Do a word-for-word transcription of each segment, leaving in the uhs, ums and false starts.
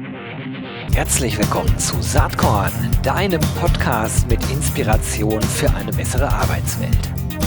Herzlich willkommen zu Saatkorn, deinem Podcast mit Inspiration für eine bessere Arbeitswelt.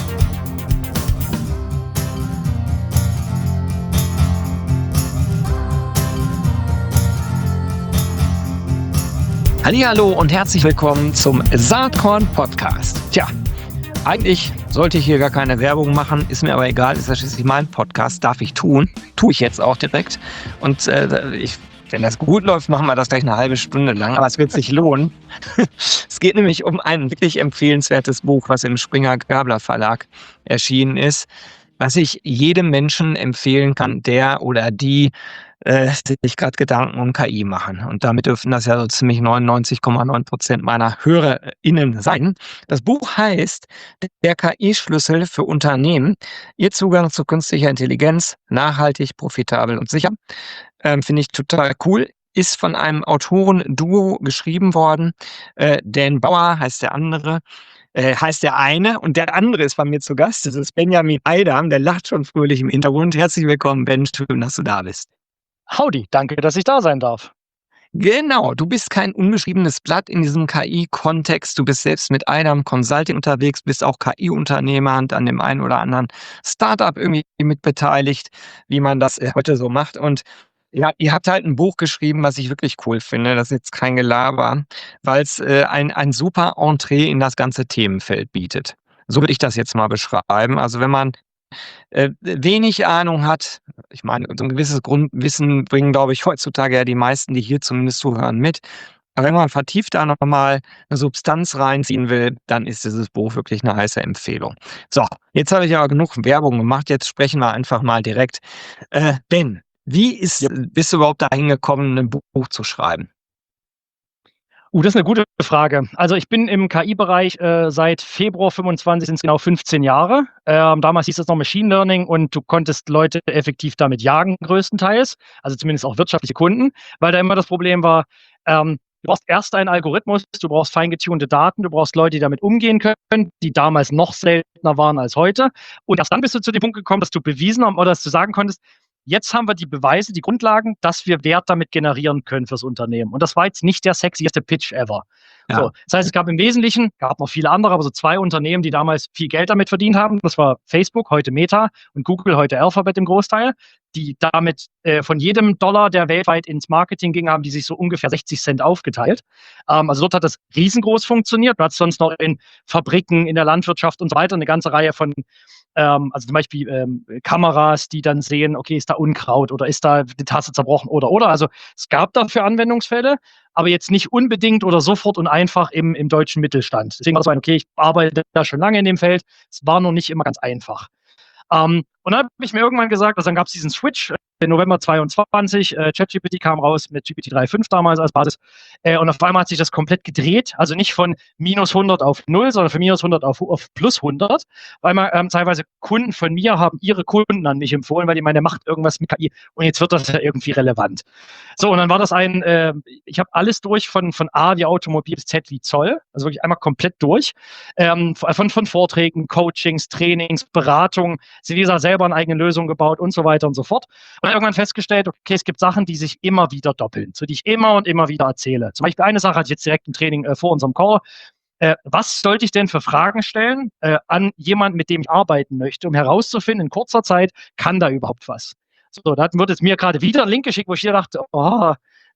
Hallihallo und herzlich willkommen zum Saatkorn Podcast. Tja, eigentlich sollte ich hier gar keine Werbung machen, ist mir aber egal, ist ja schließlich mein Podcast, darf ich tun, tue ich jetzt auch direkt. Und äh, ich Wenn das gut läuft, machen wir das gleich eine halbe Stunde lang, aber es wird sich lohnen. Es geht nämlich um ein wirklich empfehlenswertes Buch, was im Springer-Gabler Verlag erschienen ist, was ich jedem Menschen empfehlen kann, der oder die äh, sich gerade Gedanken um K I machen. Und damit dürfen das ja so ziemlich neunundneunzig Komma neun Prozent meiner HörerInnen sein. Das Buch heißt Der K I-Schlüssel für Unternehmen. Ihr Zugang zu künstlicher Intelligenz, nachhaltig, profitabel und sicher. Ähm, Finde ich total cool. Ist von einem Autoren-Duo geschrieben worden. Äh, Dan Bauer heißt der andere, äh, heißt der eine und der andere ist bei mir zu Gast. Das ist Benjamin Eidam, der lacht schon fröhlich im Hintergrund. Herzlich willkommen, Ben, schön, dass du da bist. Howdy, danke, dass ich da sein darf. Genau, du bist kein unbeschriebenes Blatt in diesem K I-Kontext. Du bist selbst mit Eidam Consulting unterwegs, bist auch K I-Unternehmer und an dem einen oder anderen Startup irgendwie mit beteiligt, wie man das äh, heute so macht. Und ja, ihr habt halt ein Buch geschrieben, was ich wirklich cool finde. Das ist jetzt kein Gelaber, weil es äh, ein, ein super Entree in das ganze Themenfeld bietet. So würde ich das jetzt mal beschreiben. Also wenn man äh, wenig Ahnung hat, ich meine, so ein gewisses Grundwissen bringen, glaube ich, heutzutage ja die meisten, die hier zumindest zuhören, mit. Aber wenn man vertieft da nochmal eine Substanz reinziehen will, dann ist dieses Buch wirklich eine heiße Empfehlung. So, jetzt habe ich aber genug Werbung gemacht. Jetzt sprechen wir einfach mal direkt. Äh, Ben, wie ist, bist du überhaupt dahin gekommen, ein Buch zu schreiben? Uh, das ist eine gute Frage. Also ich bin im K I-Bereich äh, seit Februar fünfundzwanzig, sind es genau fünfzehn Jahre. Ähm, damals hieß es noch Machine Learning und du konntest Leute effektiv damit jagen, größtenteils. Also zumindest auch wirtschaftliche Kunden, weil da immer das Problem war, ähm, du brauchst erst einen Algorithmus, du brauchst feingetunte Daten, du brauchst Leute, die damit umgehen können, die damals noch seltener waren als heute. Und erst dann bist du zu dem Punkt gekommen, dass du bewiesen haben oder dass du sagen konntest, jetzt haben wir die Beweise, die Grundlagen, dass wir Wert damit generieren können fürs Unternehmen. Und das war jetzt nicht der sexieste Pitch ever. Ja. So, das heißt, es gab im Wesentlichen, gab noch viele andere, aber so zwei Unternehmen, die damals viel Geld damit verdient haben. Das war Facebook, heute Meta, und Google, heute Alphabet im Großteil, die damit äh, von jedem Dollar, der weltweit ins Marketing ging, haben die sich so ungefähr sechzig Cent aufgeteilt. Ähm, also dort hat das riesengroß funktioniert. Du hast sonst noch in Fabriken, in der Landwirtschaft und so weiter eine ganze Reihe von Ähm, also zum Beispiel ähm, Kameras, die dann sehen, okay, ist da Unkraut oder ist da die Tasse zerbrochen oder, oder. Also es gab dafür Anwendungsfälle, aber jetzt nicht unbedingt oder sofort und einfach im, im deutschen Mittelstand. Deswegen war es so ein, okay, ich arbeite da schon lange in dem Feld. Es war noch nicht immer ganz einfach. Ähm, und dann habe ich mir irgendwann gesagt, also dann gab es diesen Switch, im November zweiundzwanzig, äh, ChatGPT kam raus mit G P T drei Punkt fünf damals als Basis, äh, und auf einmal hat sich das komplett gedreht, also nicht von minus hundert auf null, sondern von minus hundert auf, auf plus hundert, weil man ähm, teilweise Kunden von mir haben ihre Kunden an mich empfohlen, weil die meinen, der macht irgendwas mit K I und jetzt wird das ja irgendwie relevant. So, und dann war das ein, äh, ich habe alles durch, von, von A wie Automobil bis Z wie Zoll, also wirklich einmal komplett durch, ähm, von, von Vorträgen, Coachings, Trainings, Beratungen, sie dieser selber eine eigene Lösung gebaut und so weiter und so fort. Und dann irgendwann festgestellt, okay, es gibt Sachen, die sich immer wieder doppeln, zu die ich immer und immer wieder erzähle. Zum Beispiel eine Sache hatte ich jetzt direkt im Training äh, vor unserem Call. Äh, was sollte ich denn für Fragen stellen äh, an jemanden, mit dem ich arbeiten möchte, um herauszufinden, in kurzer Zeit, kann da überhaupt was? So, da wird jetzt mir gerade wieder ein Link geschickt, wo ich hier dachte, oh,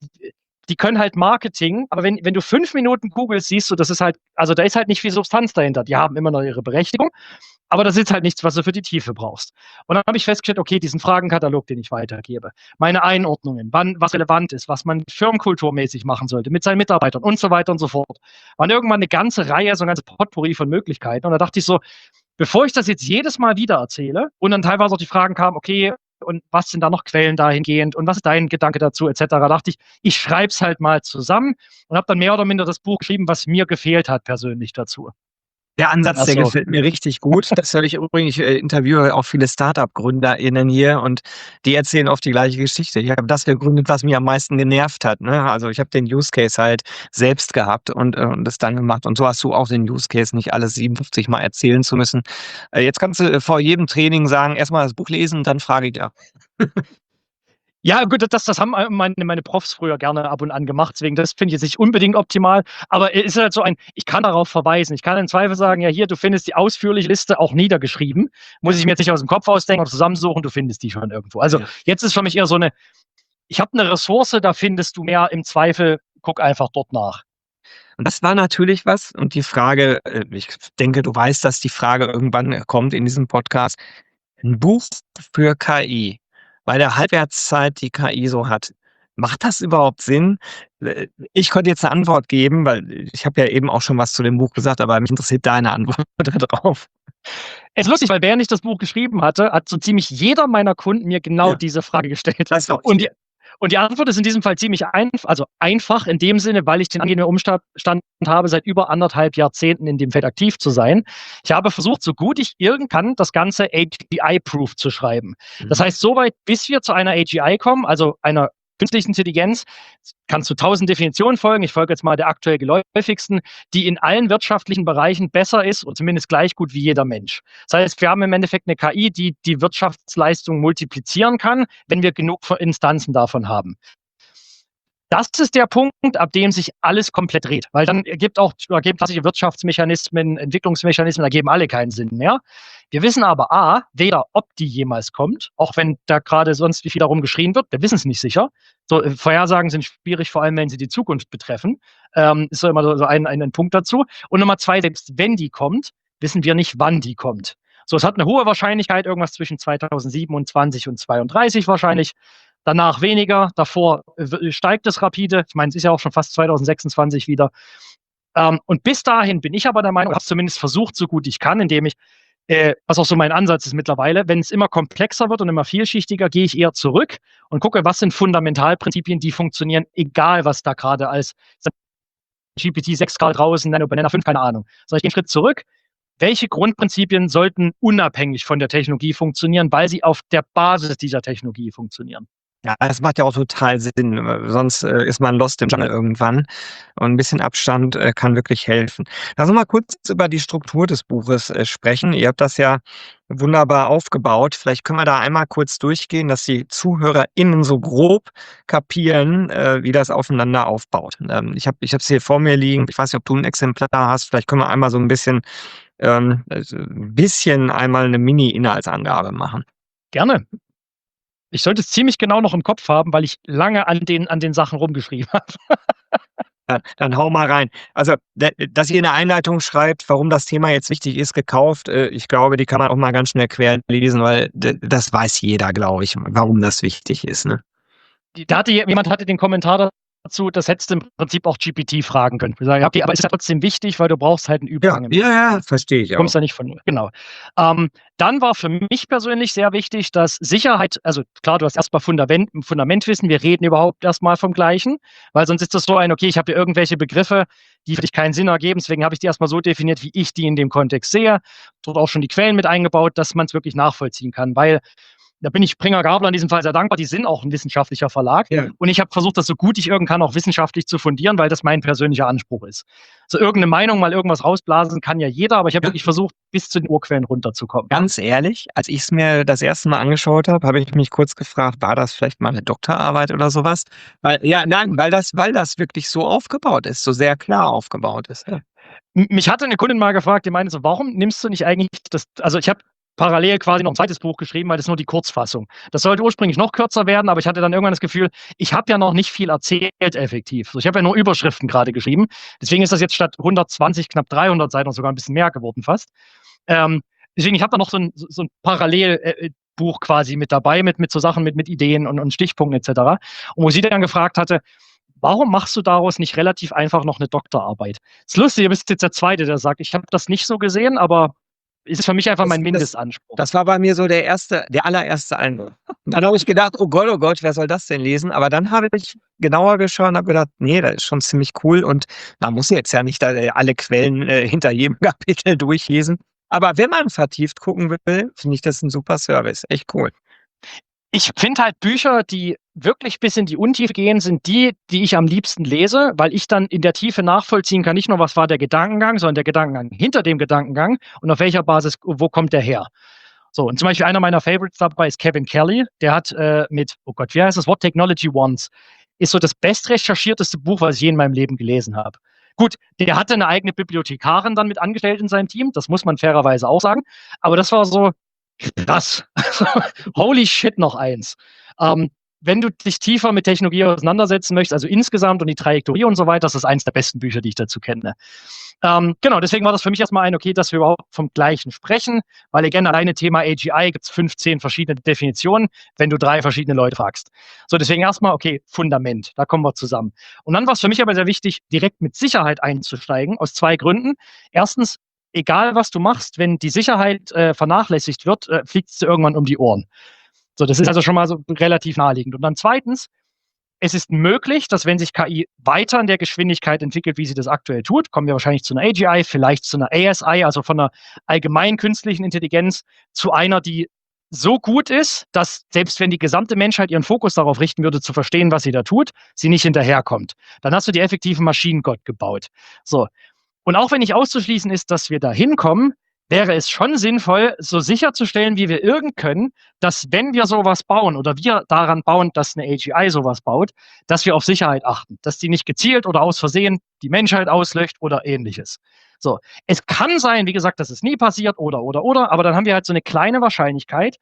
die können halt Marketing, aber wenn, wenn du fünf Minuten googelst, siehst du, das ist halt, also da ist halt nicht viel Substanz dahinter. Die haben immer noch ihre Berechtigung, aber das ist halt nichts, was du für die Tiefe brauchst. Und dann habe ich festgestellt, okay, diesen Fragenkatalog, den ich weitergebe, meine Einordnungen, wann was relevant ist, was man firmenkulturmäßig machen sollte, mit seinen Mitarbeitern und so weiter und so fort, waren irgendwann eine ganze Reihe, so ein ganzes Potpourri von Möglichkeiten. Und da dachte ich so, bevor ich das jetzt jedes Mal wieder erzähle und dann teilweise auch die Fragen kamen, okay, und was sind da noch Quellen dahingehend und was ist dein Gedanke dazu, et cetera, dachte ich, ich schreibe es halt mal zusammen und habe dann mehr oder minder das Buch geschrieben, was mir gefehlt hat persönlich dazu. Der Ansatz, Ach der so. gefällt mir richtig gut. Das höre ich übrigens, ich äh, interviewe auch viele Startup-GründerInnen hier und die erzählen oft die gleiche Geschichte. Ich habe das gegründet, was mich am meisten genervt hat. Ne? Also ich habe den Use Case halt selbst gehabt und, äh, und das dann gemacht. Und so hast du auch den Use Case, nicht alles siebenundfünfzig Mal erzählen zu müssen. Äh, jetzt kannst du äh, vor jedem Training sagen, erstmal das Buch lesen, dann frage ich ja. Ja, gut, das, das haben meine, meine Profs früher gerne ab und an gemacht, deswegen das finde ich jetzt nicht unbedingt optimal, aber es ist halt so ein, ich kann darauf verweisen, ich kann im Zweifel sagen, ja hier, du findest die ausführliche Liste auch niedergeschrieben, muss ich mir jetzt nicht aus dem Kopf ausdenken oder zusammensuchen, du findest die schon irgendwo. Also Ja. jetzt ist für mich eher so eine, ich habe eine Ressource, da findest du mehr, im Zweifel, guck einfach dort nach. Und das war natürlich was und die Frage, äh, ich denke, du weißt, dass die Frage irgendwann kommt in diesem Podcast, 'n Buch für K I, bei der Halbwertszeit, die K I so hat. Macht das überhaupt Sinn? Äh, ich könnte jetzt 'ne Antwort geben, weil ich habe ja eben auch schon was zu dem Buch gesagt, aber mich interessiert deine Antwort da drauf. Es ist lustig, weil während ich das Buch geschrieben hatte, hat so ziemlich jeder meiner Kunden mir genau Ja. diese Frage gestellt. Das glaube ich Und dir. die und die Antwort ist in diesem Fall ziemlich einf also einfach in dem Sinne, weil ich den angenehmen Umstand Stand habe, seit über anderthalb Jahrzehnten in dem Feld aktiv zu sein. Ich habe versucht, so gut ich irgend kann, das Ganze A G I-proof zu schreiben. Das Mhm. heißt, soweit, bis wir zu einer A G I kommen, also einer künstlichen Intelligenz, kannst du tausend Definitionen folgen. Ich folge jetzt mal der aktuell geläufigsten, die in allen wirtschaftlichen Bereichen besser ist und zumindest gleich gut wie jeder Mensch. Das heißt, wir haben im Endeffekt eine K I, die die Wirtschaftsleistung multiplizieren kann, wenn wir genug Instanzen davon haben. Das ist der Punkt, ab dem sich alles komplett dreht, weil dann ergibt auch ergeben klassische Wirtschaftsmechanismen, Entwicklungsmechanismen, ergeben alle keinen Sinn mehr. Wir wissen aber A, weder ob die jemals kommt, auch wenn da gerade sonst wie viel darum geschrien wird, wir wissen es nicht sicher. So, äh, Vorhersagen sind schwierig, vor allem wenn sie die Zukunft betreffen. Ähm, ist so immer so, so ein, ein Punkt dazu. Und Nummer zwei, selbst wenn die kommt, wissen wir nicht, wann die kommt. So, es hat eine hohe Wahrscheinlichkeit, irgendwas zwischen zweitausendsiebenundzwanzig und zweiunddreißig wahrscheinlich. Danach weniger, davor steigt es rapide. Ich meine, es ist ja auch schon fast zweitausendsechsundzwanzig wieder. Ähm, und bis dahin bin ich aber der Meinung, ich habe es zumindest versucht, so gut ich kann, indem ich, äh, was auch so mein Ansatz ist mittlerweile, wenn es immer komplexer wird und immer vielschichtiger, gehe ich eher zurück und gucke, was sind Fundamentalprinzipien, die funktionieren, egal was da gerade als G P T sechs gerade draußen, Nano Banana fünf, keine Ahnung. Sondern ich gehe einen Schritt zurück. Welche Grundprinzipien sollten unabhängig von der Technologie funktionieren, weil sie auf der Basis dieser Technologie funktionieren? Ja, das macht ja auch total Sinn, sonst, äh, ist man lost im Dschungel irgendwann und 'n bisschen Abstand, äh, kann wirklich helfen. Lass uns mal kurz über die Struktur des Buches, äh, sprechen. Ihr habt das ja wunderbar aufgebaut. Vielleicht können wir da einmal kurz durchgehen, dass die ZuhörerInnen so grob kapieren, äh, wie das aufeinander aufbaut. Ähm, ich habe ich habe es hier vor mir liegen. Ich weiß nicht, ob du 'n Exemplar hast. Vielleicht können wir einmal so 'n bisschen ähm, also 'n bisschen einmal 'ne Mini-Inhaltsangabe machen. Gerne. Ich sollte es ziemlich genau noch im Kopf haben, weil ich lange an den an den Sachen rumgeschrieben habe. Ja, dann hau mal rein. Also, d dass ihr in der Einleitung schreibt, warum das Thema jetzt wichtig ist, gekauft, äh, ich glaube, die kann man auch mal ganz schnell quer lesen, weil d das weiß jeder, glaube ich, warum das wichtig ist, ne? Da hatte jemand hatte den Kommentar dazu, das hättest du im Prinzip auch G P T fragen können. Ich sage: „Ja, okay, aber ist ja trotzdem wichtig, weil du brauchst halt 'n Ja, Überhang im ja, ja, verstehe ich Du kommst auch. ja nicht von genau. Ähm, dann war für mich persönlich sehr wichtig, dass Sicherheit also klar, du hast erst mal Fundament Fundamentwissen, wir reden überhaupt erst mal vom Gleichen, weil sonst ist das so ein: „Okay, ich habe hier irgendwelche Begriffe, die für dich keinen Sinn ergeben, deswegen habe ich die erst mal so definiert, wie ich die in dem Kontext sehe.“ Dort auch schon die Quellen mit eingebaut, dass man's wirklich nachvollziehen kann, weil da bin ich Springer Gabler in diesem Fall sehr dankbar, die sind auch 'n wissenschaftlicher Verlag. Ja. Und ich habe versucht, das so gut ich irgend kann, auch wissenschaftlich zu fundieren, weil das mein persönlicher Anspruch ist. So irgend 'ne Meinung, mal irgendwas rausblasen kann ja jeder, aber ich habe Ja. wirklich versucht, bis zu den Urquellen runterzukommen. Ganz ehrlich, als ich's mir das erste Mal angeschaut habe, habe ich mich kurz gefragt: „War das vielleicht mal 'ne Doktorarbeit oder so was?“ Weil ja, nein, weil das weil das wirklich so aufgebaut ist, so sehr klar aufgebaut ist, ja. M mich hatte 'ne Kundin mal gefragt, die meinte so: „Warum nimmst du nicht eigentlich das“ also ich habe parallel quasi noch 'n zweites Buch geschrieben, weil das ist nur die Kurzfassung. Das sollte ursprünglich noch kürzer werden, aber ich hatte dann irgendwann das Gefühl, ich habe ja noch nicht viel erzählt effektiv. So, ich habe ja nur Überschriften grade geschrieben. Deswegen ist das jetzt statt hundertzwanzig knapp dreihundert Seiten oder sogar 'n bisschen mehr geworden fast. Ähm, deswegen, ich habe da noch so 'n so 'n Parallel äh, äh, Buch quasi mit dabei, mit mit so Sachen mit mit Ideen und und Stichpunkten et cetera. Und wo sie dann gefragt hatte: „Warum machst du daraus nicht relativ einfach noch 'ne Doktorarbeit?“ Ist lustig, du bist jetzt der Zweite, der sagt, ich habe das nicht so gesehen, aber ist für mich einfach Das mein das Mindestanspruch. das war bei mir so der erste der allererste Eindruck. Und dann habe ich gedacht: „Oh Gott, oh Gott, wer soll das denn lesen?“ Aber dann habe ich genauer geschaut und habe gedacht: „Ne, das ist schon ziemlich cool.“ Und man muss jetzt ja nicht da alle Quellen, äh, hinter jedem Kapitel durchlesen. Aber wenn man vertieft gucken will, finde ich das 'n super Service. Echt cool. Ich finde halt Bücher, die wirklich bis in die Untiefe gehen, sind die, die ich am liebsten lese, weil ich dann in der Tiefe nachvollziehen kann, nicht nur, was war der Gedankengang, sondern der Gedankengang hinter dem Gedankengang und auf welcher Basis wo kommt der her? So, und zum Beispiel einer meiner Favorites dabei ist Kevin Kelly. Der hat äh, mit, oh Gott, wie heißt das? What Technology Wants. Ist so das bestrecherchierteste Buch, was ich je in meinem Leben gelesen habe. Gut, der hatte eine eigene Bibliothekarin dann mit angestellt in seinem Team. Das muss man fairerweise auch sagen. Aber das war so krass. Holy shit, noch eins. Ähm, wenn du dich tiefer mit Technologie auseinandersetzen möchtest, also insgesamt und die Trajektorie und so weiter, das ist eins der besten Bücher, die ich dazu kenne. Ähm, genau, deswegen war das für mich erstmal ein, okay, dass wir überhaupt vom Gleichen sprechen, weil again, alleine Thema A G I gibt es fünfzehn verschiedene Definitionen, wenn du drei verschiedene Leute fragst. So, deswegen erstmal, okay, Fundament, da kommen wir zusammen. Und dann war es für mich aber sehr wichtig, direkt mit Sicherheit einzusteigen, aus zwei Gründen. Erstens, egal was du machst, wenn die Sicherheit äh, vernachlässigt wird, äh, fliegt es dir irgendwann um die Ohren. So, das ist also schon mal so relativ naheliegend. Und dann zweitens, es ist möglich, dass wenn sich K I weiter in der Geschwindigkeit entwickelt, wie sie das aktuell tut, kommen wir wahrscheinlich zu einer A G I, vielleicht zu einer A S I, also von einer allgemeinen künstlichen Intelligenz zu einer, die so gut ist, dass selbst wenn die gesamte Menschheit ihren Fokus darauf richten würde, zu verstehen, was sie da tut, sie nicht hinterherkommt. Dann hast du die effektiven Maschinengott gebaut. So. Und auch wenn nicht auszuschließen ist, dass wir da hinkommen, wäre es schon sinnvoll, so sicherzustellen, wie wir irgend können, dass wenn wir sowas bauen oder wir daran bauen, dass eine A G I sowas baut, dass wir auf Sicherheit achten, dass die nicht gezielt oder aus Versehen die Menschheit auslöscht oder ähnliches. So, es kann sein, wie gesagt, dass es nie passiert oder, oder, oder, aber dann haben wir halt so eine kleine Wahrscheinlichkeit,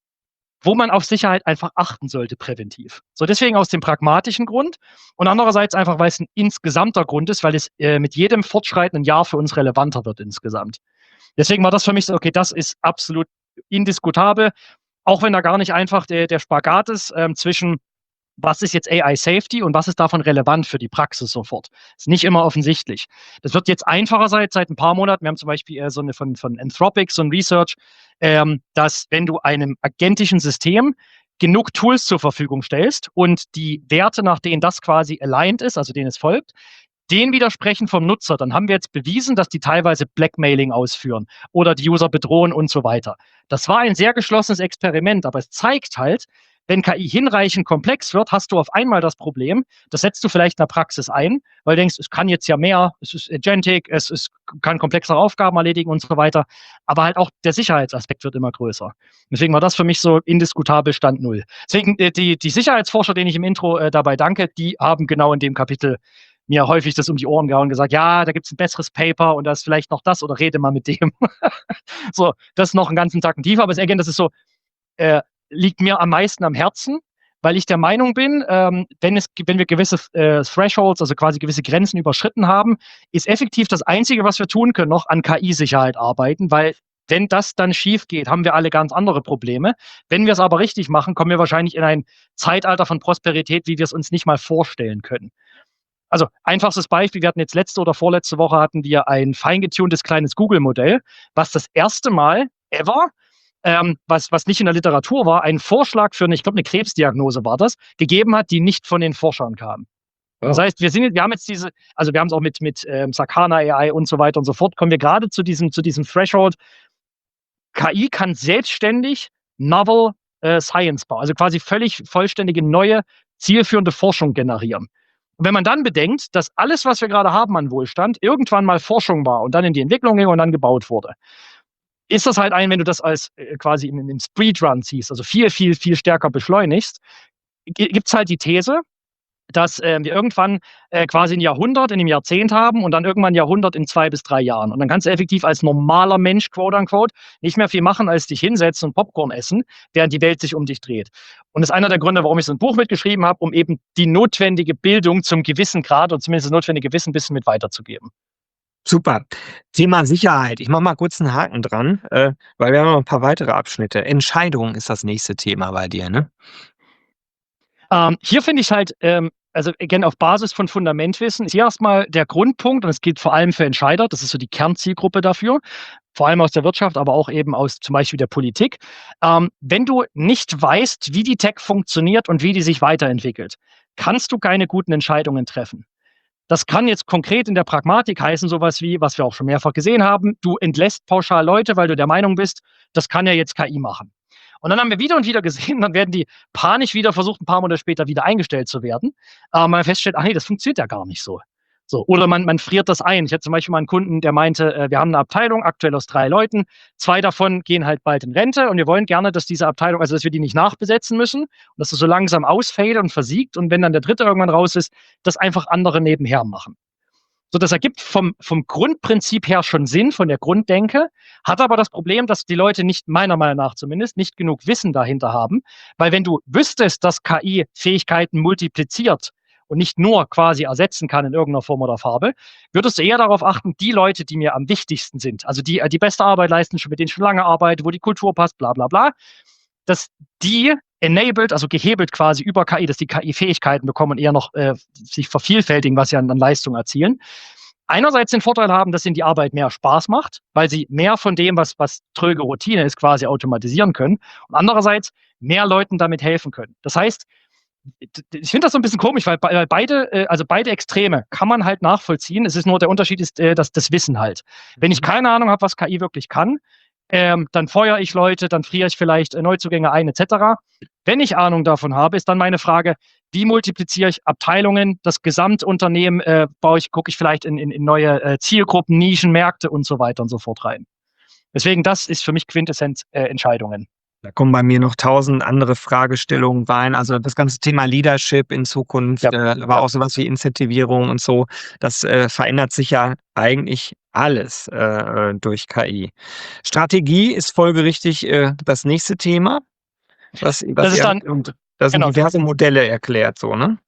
wo man auf Sicherheit einfach achten sollte präventiv. So, deswegen aus dem pragmatischen Grund und andererseits einfach, weil es ein insgesamter Grund ist, weil es äh, mit jedem fortschreitenden Jahr für uns relevanter wird insgesamt. Deswegen war das für mich so, okay, das ist absolut indiskutabel, auch wenn da gar nicht einfach der, der Spagat ist ähm, zwischen, was ist jetzt A I-Safety und was ist davon relevant für die Praxis sofort. Ist nicht immer offensichtlich. Das wird jetzt einfacher seit, seit ein paar Monaten. Wir haben zum Beispiel äh, so eine von, von Anthropic, so ein Research, ähm, dass wenn du einem agentischen System genug Tools zur Verfügung stellst und die Werte, nach denen das quasi aligned ist, also denen es folgt, den widersprechen vom Nutzer, dann haben wir jetzt bewiesen, dass die teilweise Blackmailing ausführen oder die User bedrohen und so weiter. Das war ein sehr geschlossenes Experiment, aber es zeigt halt, wenn K I hinreichend komplex wird, hast du auf einmal das Problem, das setzt du vielleicht in der Praxis ein, weil du denkst, es kann jetzt ja mehr, es ist agentic, es ist, kann komplexere Aufgaben erledigen und so weiter, aber halt auch der Sicherheitsaspekt wird immer größer. Deswegen war das für mich so indiskutabel Stand Null. Deswegen äh, die, die Sicherheitsforscher, denen ich im Intro äh, dabei danke, die haben genau in dem Kapitel mir häufig das um die Ohren gehauen und gesagt, ja, da gibt es ein besseres Paper und da ist vielleicht noch das oder rede mal mit dem. So, das ist noch einen ganzen Tag tiefer, aber again, das ist so, äh, liegt mir am meisten am Herzen, weil ich der Meinung bin, ähm, wenn, es, wenn wir gewisse äh, Thresholds, also quasi gewisse Grenzen überschritten haben, ist effektiv das Einzige, was wir tun können, noch an K I-Sicherheit arbeiten, weil wenn das dann schief geht, haben wir alle ganz andere Probleme. Wenn wir es aber richtig machen, kommen wir wahrscheinlich in ein Zeitalter von Prosperität, wie wir es uns nicht mal vorstellen können. Also einfachstes Beispiel, wir hatten jetzt letzte oder vorletzte Woche hatten wir ein feingetuntes kleines Google-Modell, was das erste Mal ever, ähm, was, was nicht in der Literatur war, einen Vorschlag für eine, ich glaube, eine Krebsdiagnose war das, gegeben hat, die nicht von den Forschern kam. Oh. Das heißt, wir sind, wir haben jetzt diese, also wir haben es auch mit, mit ähm, Sakana A I und so weiter und so fort, kommen wir gerade zu diesem, zu diesem Threshold. K I kann selbstständig novel äh, Science bauen, also quasi völlig vollständige, neue, zielführende Forschung generieren. Und wenn man dann bedenkt, dass alles, was wir gerade haben an Wohlstand, irgendwann mal Forschung war und dann in die Entwicklung ging und dann gebaut wurde, ist das halt ein, wenn du das als äh, quasi in, in den Speedrun ziehst, also viel, viel, viel stärker beschleunigst, gibt es halt die These, dass äh, wir irgendwann äh, quasi ein Jahrhundert in einem Jahrzehnt haben und dann irgendwann ein Jahrhundert in zwei bis drei Jahren. Und dann kannst du effektiv als normaler Mensch, quote unquote, nicht mehr viel machen, als dich hinsetzen und Popcorn essen, während die Welt sich um dich dreht. Und das ist einer der Gründe, warum ich so ein Buch mitgeschrieben habe, um eben die notwendige Bildung zum gewissen Grad und zumindest das notwendige Wissen ein bisschen mit weiterzugeben. Super. Thema Sicherheit. Ich mache mal kurz einen Haken dran, äh, weil wir haben noch ein paar weitere Abschnitte. Entscheidung ist das nächste Thema bei dir, ne? Ähm, hier finde ich halt, ähm, also again, auf Basis von Fundamentwissen ist hier erstmal der Grundpunkt, und es gilt vor allem für Entscheider, das ist so die Kernzielgruppe dafür, vor allem aus der Wirtschaft, aber auch eben aus zum Beispiel der Politik. Ähm, wenn du nicht weißt, wie die Tech funktioniert und wie die sich weiterentwickelt, kannst du keine guten Entscheidungen treffen. Das kann jetzt konkret in der Pragmatik heißen, sowas wie, was wir auch schon mehrfach gesehen haben, du entlässt pauschal Leute, weil du der Meinung bist, das kann ja jetzt K I machen. Und dann haben wir wieder und wieder gesehen, dann werden die panisch wieder versucht, ein paar Monate später wieder eingestellt zu werden. Aber man feststellt, ach nee, das funktioniert ja gar nicht so. So, oder man, man friert das ein. Ich hatte zum Beispiel mal einen Kunden, der meinte, äh, wir haben eine Abteilung aktuell aus drei Leuten. Zwei davon gehen halt bald in Rente und wir wollen gerne, dass diese Abteilung, also dass wir die nicht nachbesetzen müssen und dass es so langsam ausfällt und versiegt und wenn dann der dritte irgendwann raus ist, dass einfach andere nebenher machen. So, das ergibt vom, vom Grundprinzip her schon Sinn, von der Grunddenke, hat aber das Problem, dass die Leute nicht, meiner Meinung nach zumindest, nicht genug Wissen dahinter haben. Weil wenn du wüsstest, dass K I Fähigkeiten multipliziert und nicht nur quasi ersetzen kann in irgendeiner Form oder Farbe, würdest du eher darauf achten, die Leute, die mir am wichtigsten sind, also die die beste Arbeit leisten, mit denen ich schon lange arbeite, wo die Kultur passt, bla bla bla, dass die enabled, also gehebelt quasi über K I, dass die K I Fähigkeiten bekommen und eher noch äh, sich vervielfältigen, was sie an, an Leistung erzielen. Einerseits den Vorteil haben, dass ihnen die Arbeit mehr Spaß macht, weil sie mehr von dem, was, was tröge Routine ist, quasi automatisieren können. Und andererseits mehr Leuten damit helfen können. Das heißt, ich finde das so ein bisschen komisch, weil beide, also beide Extreme kann man halt nachvollziehen. Es ist nur, der Unterschied ist das, das Wissen halt. Wenn ich keine Ahnung habe, was K I wirklich kann, ähm, dann feuere ich Leute, dann friere ich vielleicht Neuzugänge ein, et cetera. Wenn ich Ahnung davon habe, ist dann meine Frage, wie multipliziere ich Abteilungen, das Gesamtunternehmen, äh, baue ich, gucke ich vielleicht in, in, in neue äh, Zielgruppen, Nischen, Märkte und so weiter und so fort rein. Deswegen, das ist für mich Quintessenz äh, Entscheidungen. Da kommen bei mir noch tausend andere Fragestellungen rein. Also das ganze Thema Leadership in Zukunft, ja. äh, aber auch sowas wie Incentivierung und so, das äh, verändert sich ja eigentlich alles äh, durch K I. Strategie ist folgerichtig äh, das nächste Thema. Was, was das ist dann, und das sind genau. diverse Modelle erklärt, so, ne?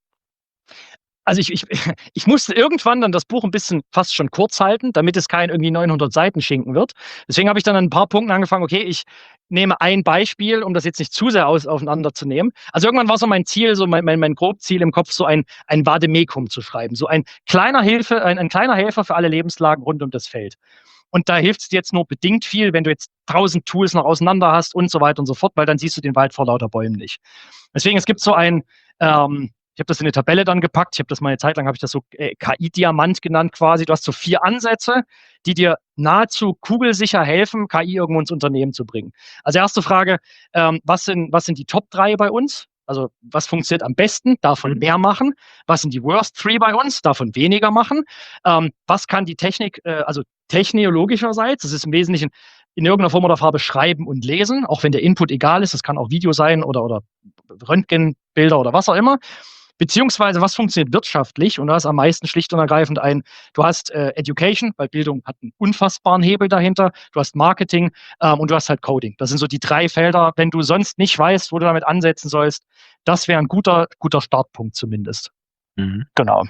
Also ich, ich, ich musste irgendwann dann das Buch ein bisschen fast schon kurz halten, damit es kein irgendwie neunhundert Seiten Schinken wird. Deswegen habe ich dann an ein paar Punkten angefangen, okay, ich nehme ein Beispiel, um das jetzt nicht zu sehr aus, aufeinander zu nehmen. Also irgendwann war so mein Ziel, so mein, mein, mein Grobziel im Kopf, so ein, ein Vademekum zu schreiben. So ein kleiner Hilfe, ein, ein kleiner Helfer für alle Lebenslagen rund um das Feld. Und da hilft es dir jetzt nur bedingt viel, wenn du jetzt tausend Tools noch auseinander hast und so weiter und so fort, weil dann siehst du den Wald vor lauter Bäumen nicht. Deswegen, es gibt so ein, ähm, ich habe das in eine Tabelle dann gepackt, ich habe das mal eine Zeit lang, habe ich das so äh, K I-Diamant genannt quasi. Du hast so vier Ansätze, die dir nahezu kugelsicher helfen, K I irgendwo ins Unternehmen zu bringen. Also erste Frage, ähm, was sind, was sind die Top drei bei uns? Also was funktioniert am besten? Davon mehr machen. Was sind die Worst Three bei uns? Davon weniger machen. Ähm, was kann die Technik, äh, also technologischerseits, das ist im Wesentlichen in irgendeiner Form oder Farbe schreiben und lesen, auch wenn der Input egal ist, das kann auch Video sein oder, oder Röntgenbilder oder was auch immer. Beziehungsweise, was funktioniert wirtschaftlich? Und da ist am meisten schlicht und ergreifend ein, du hast äh, Education, weil Bildung hat einen unfassbaren Hebel dahinter, du hast Marketing ähm, und du hast halt Coding. Das sind so die drei Felder, wenn du sonst nicht weißt, wo du damit ansetzen sollst, das wäre ein guter, guter Startpunkt zumindest. Mhm. Genau.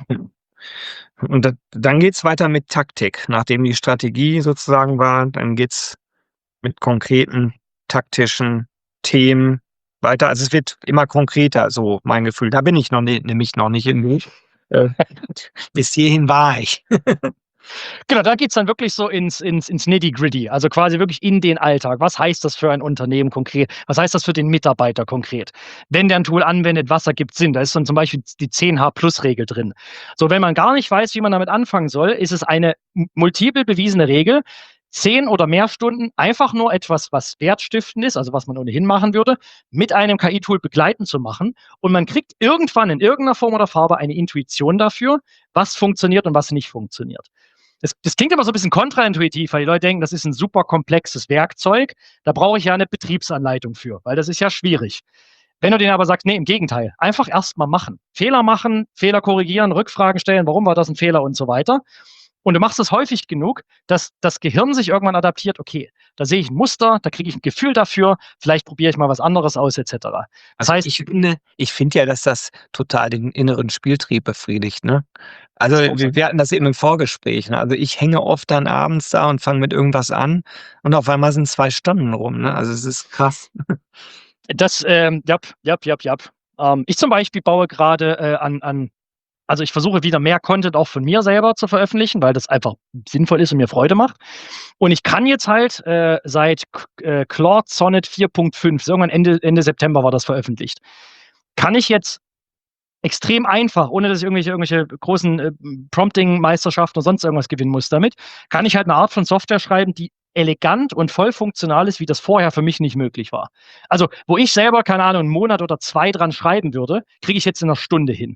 Und da, dann geht's weiter mit Taktik. Nachdem die Strategie sozusagen war, dann geht's mit konkreten taktischen Themen weiter. Also es wird immer konkreter, so mein Gefühl. Da bin ich noch nicht, nämlich noch nicht in äh, bis hierhin war ich. Genau, da geht's dann wirklich so ins, ins, ins Nitty-Gritty, also quasi wirklich in den Alltag. Was heißt das für ein Unternehmen konkret? Was heißt das für den Mitarbeiter konkret? Wenn der ein Tool anwendet, was ergibt Sinn? Da ist dann zum Beispiel die zehn H Plus Regel drin. So, wenn man gar nicht weiß, wie man damit anfangen soll, ist es eine multiple bewiesene Regel, zehn oder mehr Stunden einfach nur etwas, was wertstiftend ist, also was man ohnehin machen würde, mit einem K I-Tool begleiten zu machen. Und man kriegt irgendwann in irgendeiner Form oder Farbe eine Intuition dafür, was funktioniert und was nicht funktioniert. Das, das klingt aber so ein bisschen kontraintuitiv, weil die Leute denken, das ist ein super komplexes Werkzeug. Da brauche ich ja eine Betriebsanleitung für, weil das ist ja schwierig. Wenn du denen aber sagst, nee, im Gegenteil, einfach erstmal machen. Fehler machen, Fehler korrigieren, Rückfragen stellen, warum war das ein Fehler und so weiter. Und du machst es häufig genug, dass das Gehirn sich irgendwann adaptiert, okay, da sehe ich ein Muster, da kriege ich ein Gefühl dafür, vielleicht probiere ich mal was anderes aus, et cetera. Das also heißt, ich finde, ich finde ja, dass das total den inneren Spieltrieb befriedigt, ne? Also wir, wir hatten das eben im Vorgespräch, ne? Also ich hänge oft dann abends da und fange mit irgendwas an und auf einmal sind zwei Stunden rum, ne? Also es ist krass. Das, ähm, jap, jap, jap, jap. Ähm, ich zum Beispiel baue gerade äh, an, an Also ich versuche wieder mehr Content auch von mir selber zu veröffentlichen, weil das einfach sinnvoll ist und mir Freude macht. Und ich kann jetzt halt äh, seit äh, Claude Sonnet vier Punkt fünf, irgendwann Ende, Ende September war das veröffentlicht, kann ich jetzt extrem einfach, ohne dass ich irgendwelche, irgendwelche großen äh, Prompting-Meisterschaften oder sonst irgendwas gewinnen muss damit, kann ich halt eine Art von Software schreiben, die elegant und voll funktional ist, wie das vorher für mich nicht möglich war. Also, wo ich selber, keine Ahnung, einen Monat oder zwei dran schreiben würde, kriege ich jetzt in einer Stunde hin.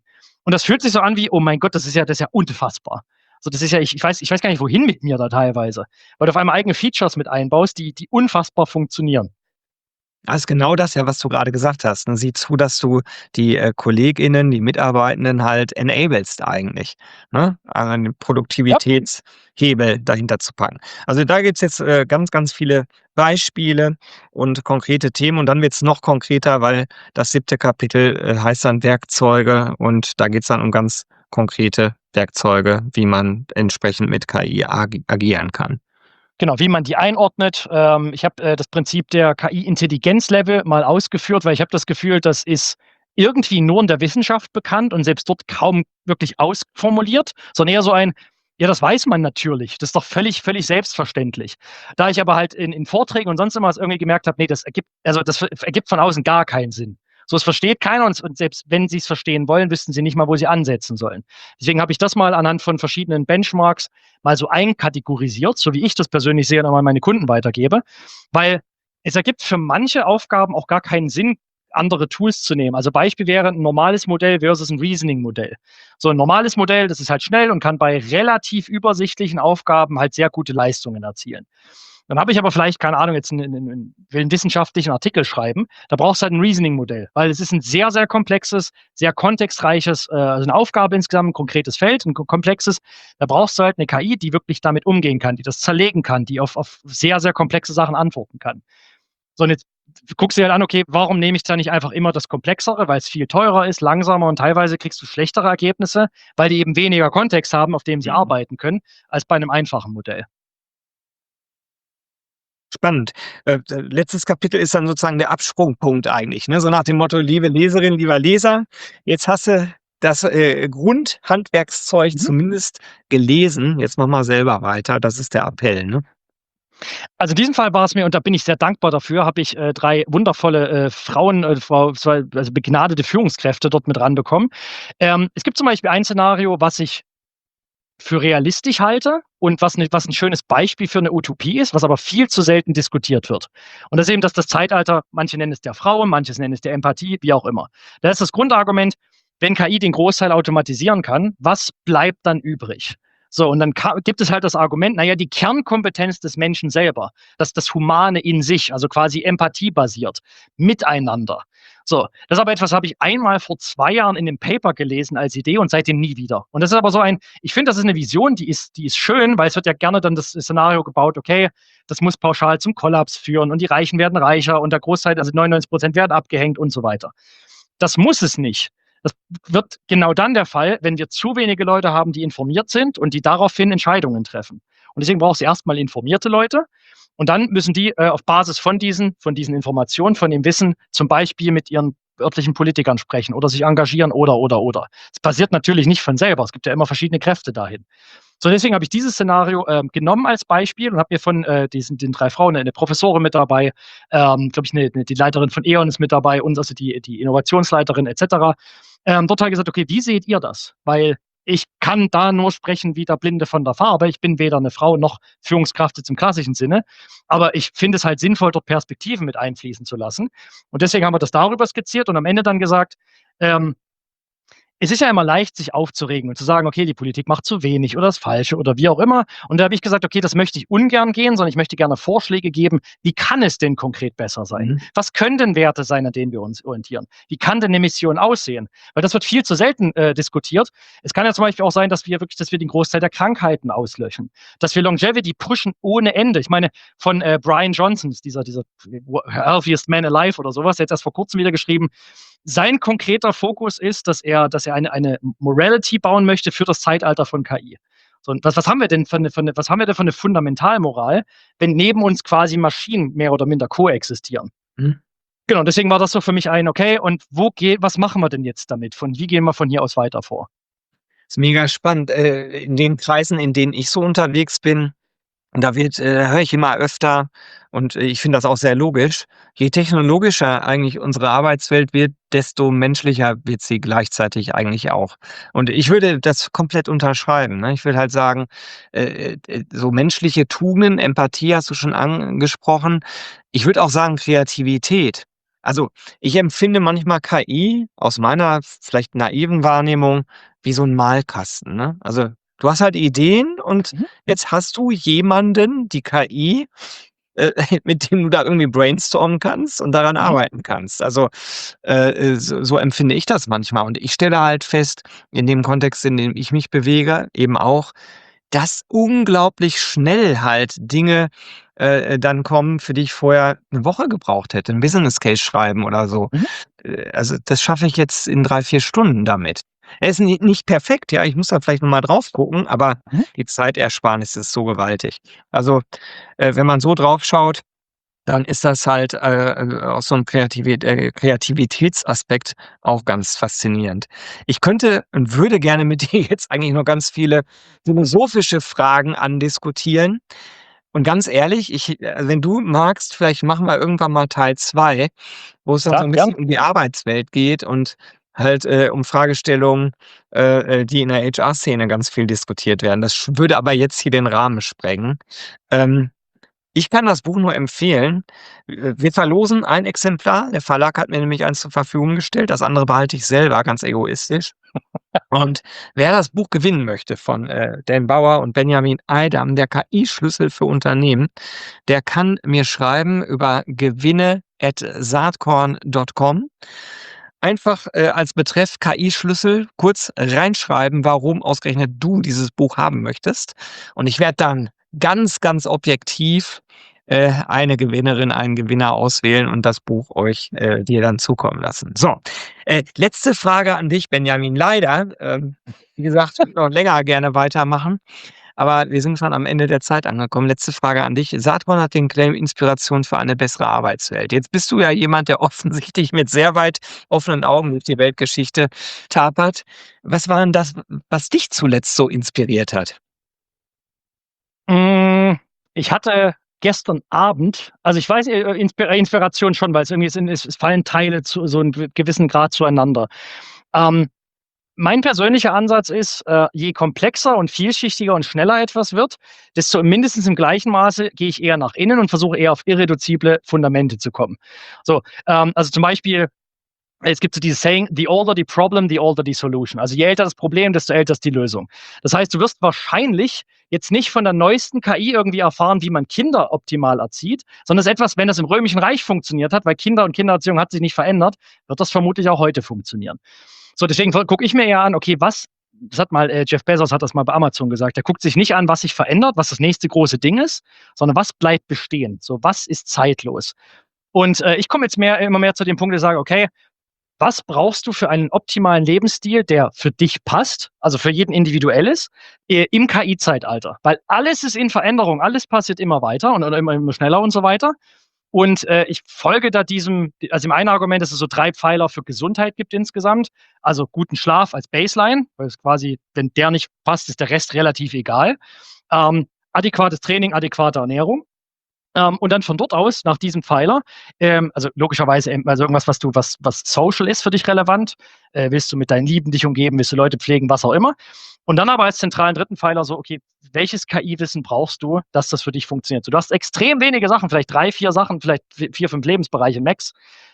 Und das fühlt sich so an wie, oh mein Gott, das ist ja, das ist ja unfassbar. So, das ist ja, ich, ich weiß, ich weiß gar nicht, wohin mit mir da teilweise. Weil du auf einmal eigene Features mit einbaust, die, die unfassbar funktionieren. Das ist genau das ja, was du gerade gesagt hast, ne? Sieh zu, dass du die, äh, KollegInnen, die Mitarbeitenden halt enablest eigentlich, ne? Einen Ja. Produktivitätshebel dahinter zu packen. Also, da gibt's jetzt, äh, ganz, ganz viele Beispiele und konkrete Themen und dann wird's noch konkreter, weil das siebte Kapitel, äh, heißt dann Werkzeuge und da geht's dann um ganz konkrete Werkzeuge, wie man entsprechend mit K I agi agieren kann. Genau, wie man die einordnet. Ähm, ich habe äh, das Prinzip der K I-Intelligenzlevel mal ausgeführt, weil ich habe das Gefühl, das ist irgendwie nur in der Wissenschaft bekannt und selbst dort kaum wirklich ausformuliert, sondern eher so ein, ja, das weiß man natürlich. Das ist doch völlig, völlig selbstverständlich. Da ich aber halt in, in Vorträgen und sonst immer was irgendwie gemerkt habe, nee, das ergibt, also das ergibt von außen gar keinen Sinn. So, es versteht keiner und, und selbst wenn sie es verstehen wollen, wüssten sie nicht mal, wo sie ansetzen sollen. Deswegen habe ich das mal anhand von verschiedenen Benchmarks mal so einkategorisiert, so wie ich das persönlich sehe und auch mal meine Kunden weitergebe, weil es ergibt für manche Aufgaben auch gar keinen Sinn, andere Tools zu nehmen. Also Beispiel wäre ein normales Modell versus ein Reasoning-Modell. So ein normales Modell, das ist halt schnell und kann bei relativ übersichtlichen Aufgaben halt sehr gute Leistungen erzielen. Dann habe ich aber vielleicht, keine Ahnung, jetzt einen, einen, will einen wissenschaftlichen Artikel schreiben, da brauchst du halt ein Reasoning-Modell, weil es ist ein sehr, sehr komplexes, sehr kontextreiches, äh, also eine Aufgabe insgesamt, ein konkretes Feld, ein komplexes, da brauchst du halt eine K I, die wirklich damit umgehen kann, die das zerlegen kann, die auf, auf sehr, sehr komplexe Sachen antworten kann. So, und jetzt guckst du dir halt an, okay, warum nehme ich da nicht einfach immer das Komplexere, weil es viel teurer ist, langsamer und teilweise kriegst du schlechtere Ergebnisse, weil die eben weniger Kontext haben, auf dem sie Mhm. arbeiten können, als bei einem einfachen Modell. Spannend. Äh, d letztes Kapitel ist dann sozusagen der Absprungpunkt eigentlich, ne? So nach dem Motto: „Liebe Leserin, lieber Leser, jetzt hast du das, äh, Grundhandwerkszeug Mhm. zumindest gelesen. Jetzt mach mal selber weiter.“ Das ist der Appell, ne? Also in diesem Fall war es mir, und da bin ich sehr dankbar dafür, habe ich äh, drei wundervolle äh, Frauen, äh, Frau, zwei, also begnadete Führungskräfte dort mit ranbekommen. Ähm, es gibt zum Beispiel ein Szenario, was ich für realistisch halte und was, ne, was ein schönes Beispiel für eine Utopie ist, was aber viel zu selten diskutiert wird. Und das ist eben, dass das Zeitalter, manche nennen es der Frauen, manche nennen es der Empathie, wie auch immer. Da ist das Grundargument, wenn K I den Großteil automatisieren kann, was bleibt dann übrig? So, und dann gibt es halt das Argument, naja, die Kernkompetenz des Menschen selber, das das Humane in sich, also quasi empathiebasiert, miteinander. So, das ist aber etwas, habe ich einmal vor zwei Jahren in dem Paper gelesen als Idee und seitdem nie wieder. Und das ist aber so ein, ich finde, das ist eine Vision, die ist, die ist schön, weil es wird ja gerne dann das Szenario gebaut, okay, das muss pauschal zum Kollaps führen und die Reichen werden reicher und der Großteil, also neunundneunzig Prozent werden abgehängt und so weiter. Das muss es nicht. Das wird genau dann der Fall, wenn wir zu wenige Leute haben, die informiert sind und die daraufhin Entscheidungen treffen. Und deswegen braucht es erstmal informierte Leute. Und dann müssen die äh, auf Basis von diesen, von diesen Informationen, von dem Wissen, zum Beispiel mit ihren örtlichen Politikern sprechen oder sich engagieren oder, oder, oder. Es passiert natürlich nicht von selber. Es gibt ja immer verschiedene Kräfte dahin. So, deswegen habe ich dieses Szenario ähm, genommen als Beispiel und habe mir von äh, diesen den drei Frauen eine Professorin mit dabei, ähm, glaube ich, eine, eine, die Leiterin von E.ON ist mit dabei und also die, die Innovationsleiterin et cetera. Ähm, dort habe ich gesagt, okay, wie seht ihr das? Weil ich kann da nur sprechen wie der Blinde von der Farbe. Ich bin weder eine Frau noch Führungskraft jetzt im klassischen Sinne. Aber ich finde es halt sinnvoll, dort Perspektiven mit einfließen zu lassen. Und deswegen haben wir das darüber skizziert und am Ende dann gesagt, ähm, es ist ja immer leicht, sich aufzuregen und zu sagen, okay, die Politik macht zu wenig oder das Falsche oder wie auch immer. Und da habe ich gesagt, okay, das möchte ich ungern gehen, sondern ich möchte gerne Vorschläge geben, wie kann es denn konkret besser sein? Mhm. Was können denn Werte sein, an denen wir uns orientieren? Wie kann denn eine Mission aussehen? Weil das wird viel zu selten äh, diskutiert. Es kann ja zum Beispiel auch sein, dass wir wirklich, dass wir den Großteil der Krankheiten auslöschen, dass wir Longevity pushen ohne Ende. Ich meine, von äh, Brian Johnson, dieser, dieser Healthiest Man Alive oder sowas, der hat erst vor kurzem wieder geschrieben, sein konkreter Fokus ist, dass er, dass er eine, eine Morality bauen möchte für das Zeitalter von K I. So, und was, was haben wir denn für eine, für eine, was haben wir denn für eine Fundamentalmoral, wenn neben uns quasi Maschinen mehr oder minder koexistieren? Mhm. Genau, deswegen war das so für mich ein, okay, und wo geht, was machen wir denn jetzt damit? Von wie gehen wir von hier aus weiter vor? Ist mega spannend. Äh, in den Kreisen, in denen ich so unterwegs bin, da wird, äh, höre ich immer öfter und ich finde das auch sehr logisch, je technologischer eigentlich unsere Arbeitswelt wird, desto menschlicher wird sie gleichzeitig eigentlich auch. Und ich würde das komplett unterschreiben, ne? Ich will halt sagen, äh, äh, so menschliche Tugenden, Empathie hast du schon angesprochen. Ich würde auch sagen Kreativität. Also, ich empfinde manchmal K I aus meiner vielleicht naiven Wahrnehmung wie so 'n Malkasten, ne? Also, du hast halt Ideen und Mhm. jetzt hast du jemanden, die K I, äh, mit dem du da irgendwie brainstormen kannst und daran Mhm. arbeiten kannst. Also, äh, äh, so so empfinde ich das manchmal. Und ich stelle halt fest, in dem Kontext, in dem ich mich bewege, eben auch, dass unglaublich schnell halt Dinge, äh, äh, dann kommen, für die ich vorher 'ne Woche gebraucht hätte. 'N Business Case schreiben oder so. Mhm. Äh, also, das schaffe ich jetzt in drei, vier Stunden damit. Er ist ni nicht perfekt, ja, ich muss da vielleicht noch mal drauf gucken, aber Mhm. die Zeitersparnis ist so gewaltig. Also, äh, wenn man so drauf schaut, dann ist das halt, äh, äh, aus so 'nem Kreativit äh, Kreativitätsaspekt auch ganz faszinierend. Ich könnte und würde gerne mit dir jetzt eigentlich noch ganz viele philosophische Fragen andiskutieren. Und ganz ehrlich, ich äh, wenn du magst, vielleicht machen wir irgendwann mal Teil zwei, wo es dann so Klar, 'n bisschen gern. um die Arbeitswelt geht und halt, äh, um Fragestellungen, äh, äh, die in der H R-Szene ganz viel diskutiert werden. Das sch würde aber jetzt hier den Rahmen sprengen. Ähm, ich kann das Buch nur empfehlen. Äh, wir verlosen ein Exemplar. Der Verlag hat mir nämlich eins zur Verfügung gestellt. Das andere behalte ich selber, ganz egoistisch. Und wer das Buch gewinnen möchte von, äh, Dan Bauer und Benjamin Eidam, der K I-Schlüssel für Unternehmen, der kann mir schreiben über gewinne at saatkorn Punkt com. Einfach, äh, als Betreff K I-Schlüssel kurz reinschreiben, warum ausgerechnet du dieses Buch haben möchtest. Und ich werde dann ganz, ganz objektiv, äh, eine Gewinnerin, einen Gewinner auswählen und das Buch euch äh, dir dann zukommen lassen. So, äh, letzte Frage an dich, Benjamin. Leider, ähm, wie gesagt, ich würde noch länger gerne weitermachen, aber wir sind schon am Ende der Zeit angekommen. Letzte Frage an dich. Saatkorn hat den Claim „Inspiration für eine bessere Arbeitswelt“. Jetzt bist du ja jemand, der offensichtlich mit sehr weit offenen Augen durch die Weltgeschichte tapert. Was war denn das, was dich zuletzt so inspiriert hat? Hm, ich hatte gestern Abend also, ich weiß, äh, Inspi Inspiration schon, weil's irgendwie sind es es fallen Teile zu so 'n gew gewissen Grad zueinander. Ähm, mein persönlicher Ansatz ist, äh, je komplexer und vielschichtiger und schneller etwas wird, desto mindestens im gleichen Maße gehe ich eher nach innen und versuche eher auf irreduzible Fundamente zu kommen. So, ähm, also, zum Beispiel, es gibt so dieses Saying: „The older the problem, the older the solution.“ Also, je älter das Problem, desto älter ist die Lösung. Das heißt, du wirst wahrscheinlich jetzt nicht von der neuesten K I irgendwie erfahren, wie man Kinder optimal erzieht, sondern das ist etwas, wenn das im Römischen Reich funktioniert hat, weil Kinder und Kindererziehung hat sich nicht verändert, wird das vermutlich auch heute funktionieren. So, deswegen gucke ich mir eher an, okay, was das hat mal äh, Jeff Bezos hat das mal bei Amazon gesagt. Der guckt sich nicht an, was sich verändert, was das nächste große Ding ist, sondern was bleibt bestehen? So, was ist zeitlos? Und, äh, ich komme jetzt mehr immer mehr zu dem Punkt, wo ich sage: „Okay, was brauchst du für einen optimalen Lebensstil, der für dich passt, also für jeden individuell ist, äh, im K I-Zeitalter?“ Weil alles ist in Veränderung, alles passiert immer weiter und oder immer immer schneller und so weiter. Und, äh, ich folge da diesem also, dem einen Argument, dass es so drei Pfeiler für Gesundheit gibt insgesamt. Also, guten Schlaf als Baseline, weil es quasi wenn der nicht passt, ist der Rest relativ egal. Ähm, adäquates Training, adäquate Ernährung. Ähm, und dann von dort aus, nach diesem Pfeiler, ähm, also logischerweise ähm, also irgendwas, was du was was social ist für dich relevant. Äh, willst du mit deinen Lieben dich umgeben, willst du Leute pflegen, was auch immer. Und dann aber als zentralen dritten Pfeiler so, okay, welches K I-Wissen brauchst du, dass das für dich funktioniert? So, du hast extrem wenige Sachen, vielleicht drei, vier Sachen, vielleicht vi vier, fünf Lebensbereiche max,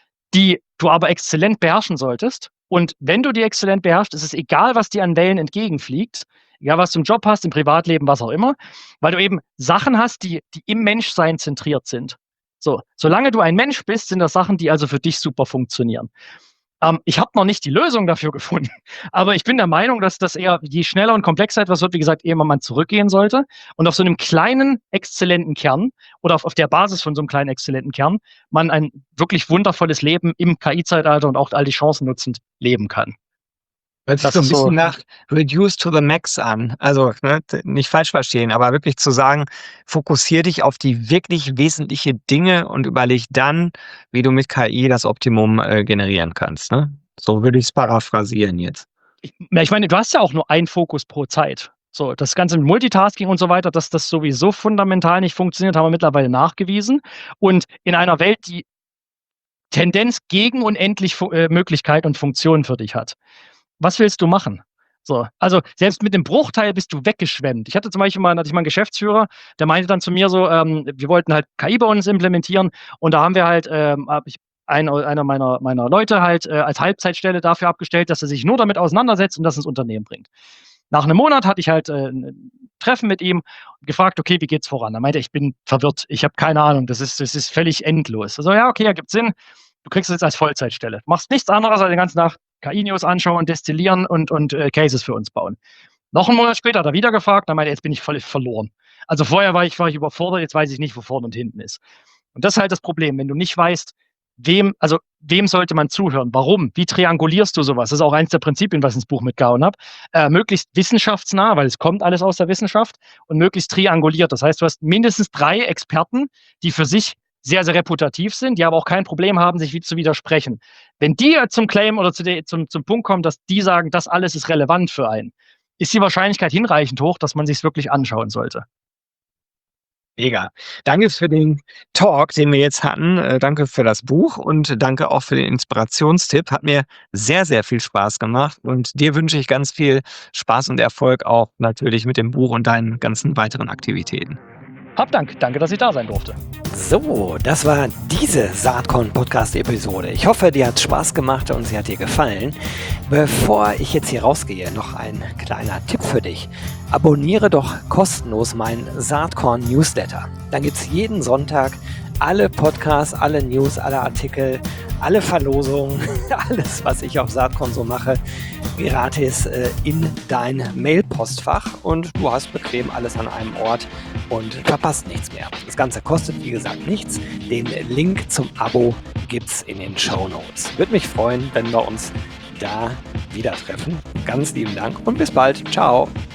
die du aber exzellent beherrschen solltest. Und wenn du die exzellent beherrschst, ist es egal, was dir an Wellen entgegenfliegt, egal was du im Job hast, im Privatleben, was auch immer, weil du eben Sachen hast, die die im Menschsein zentriert sind. So, solange du ein Mensch bist, sind das Sachen, die also für dich super funktionieren. Ähm, ich habe noch nicht die Lösung dafür gefunden, aber ich bin der Meinung, dass das eher je schneller und komplexer etwas wird, wie gesagt, eher man zurückgehen sollte und auf so 'nem kleinen, exzellenten Kern oder auf auf der Basis von so 'nem kleinen, exzellenten Kern man ein wirklich wundervolles Leben im K I-Zeitalter und auch all die Chancen nutzend leben kann. Hört sich Das so 'n ist so bisschen nach reduce to the max an. Also, ne, d nicht falsch verstehen, aber wirklich zu sagen: „Fokussiere dich auf die wirklich wesentliche Dinge und überleg dann, wie du mit K I das Optimum, äh, generieren kannst“, ne? So würde ich's paraphrasieren jetzt. Ich na, ich meine, du hast ja auch nur einen Fokus pro Zeit. So, das ganze Multitasking und so weiter, dass das sowieso fundamental nicht funktioniert, haben wir mittlerweile nachgewiesen. Und in einer Welt, die Tendenz gegen unendlich Fu äh, Möglichkeit und Funktionen für dich hat. Was willst du machen? So, also, selbst mit dem Bruchteil bist du weggeschwemmt. Ich hatte zum Beispiel mal da hatte ich mal 'n Geschäftsführer, der meinte dann zu mir so, ähm, wir wollten halt K I bei uns implementieren und da haben wir halt, ähm habe ich ein, einer meiner, meiner Leute halt äh, als Halbzeitstelle dafür abgestellt, dass er sich nur damit auseinandersetzt und das ins Unternehmen bringt. Nach einem Monat hatte ich halt äh, ein Treffen mit ihm und gefragt, okay, wie geht's voran? Er meinte, ich bin verwirrt, ich habe keine Ahnung, das ist, das ist völlig endlos. Also ja, okay, ergibt Sinn. Du kriegst es jetzt als Vollzeitstelle. Du machst nichts anderes als den ganzen Tag K I-News anschauen, destillieren und, und äh, Cases für uns bauen. Noch einen Monat später hat er wieder gefragt, dann meinte er, jetzt bin ich völlig verloren. Also vorher war ich, war ich überfordert, jetzt weiß ich nicht, wo vorne und hinten ist. Und das ist halt das Problem, wenn du nicht weißt, wem, also wem sollte man zuhören? Warum? Wie triangulierst du sowas? Das ist auch eins der Prinzipien, was ich ins Buch mitgehauen habe. Äh, möglichst wissenschaftsnah, weil es kommt alles aus der Wissenschaft, und möglichst trianguliert. Das heißt, du hast mindestens drei Experten, die für sich sehr, sehr reputativ sind, die aber auch kein Problem haben, sich zu widersprechen. Wenn die zum Claim oder zu de, zum, zum Punkt kommen, dass die sagen, das alles ist relevant für einen, ist die Wahrscheinlichkeit hinreichend hoch, dass man sich es wirklich anschauen sollte. Mega. Danke für den Talk, den wir jetzt hatten. Äh, danke für das Buch und danke auch für den Inspirationstipp. Hat mir sehr, sehr viel Spaß gemacht und dir wünsche ich ganz viel Spaß und Erfolg auch natürlich mit dem Buch und deinen ganzen weiteren Aktivitäten. Hab Dank. Danke, dass ich da sein durfte. So, das war diese Saatkorn-Podcast-Episode. Ich hoffe, dir hat Spaß gemacht und sie hat dir gefallen. Bevor ich jetzt hier rausgehe, noch ein kleiner Tipp für dich. Abonniere doch kostenlos meinen Saatkorn-Newsletter. Dann gibt es jeden Sonntag alle Podcasts, alle News, alle Artikel, alle Verlosungen, alles, was ich auf Saatkorn so mache, gratis äh, in dein Mailpostfach, und du hast bequem alles an einem Ort und verpasst nichts mehr. Das Ganze kostet, wie gesagt, nichts. Den Link zum Abo gibt's in den Shownotes. Würde mich freuen, wenn wir uns da wieder treffen. Ganz lieben Dank und bis bald. Ciao.